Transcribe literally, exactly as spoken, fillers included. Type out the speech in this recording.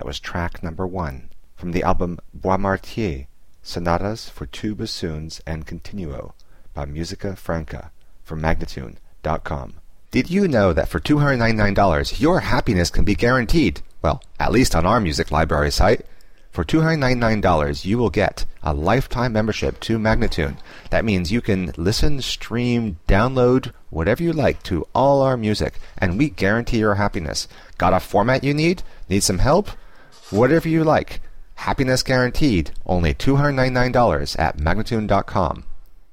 was track number one from the album Bois Martier, Sonatas for Two Bassoons and Continuo by Musica Franca from Magnatune dot com. Did you know that for two hundred ninety-nine dollars your happiness can be guaranteed? Well, at least on our music library site. For two hundred ninety-nine dollars you will get a lifetime membership to Magnatune. That means you can listen, stream, download, whatever you like to all our music, and we guarantee your happiness. Got a format you need? Need some help? Whatever you like. Happiness guaranteed. Only two hundred ninety-nine dollars at Magnatune dot com.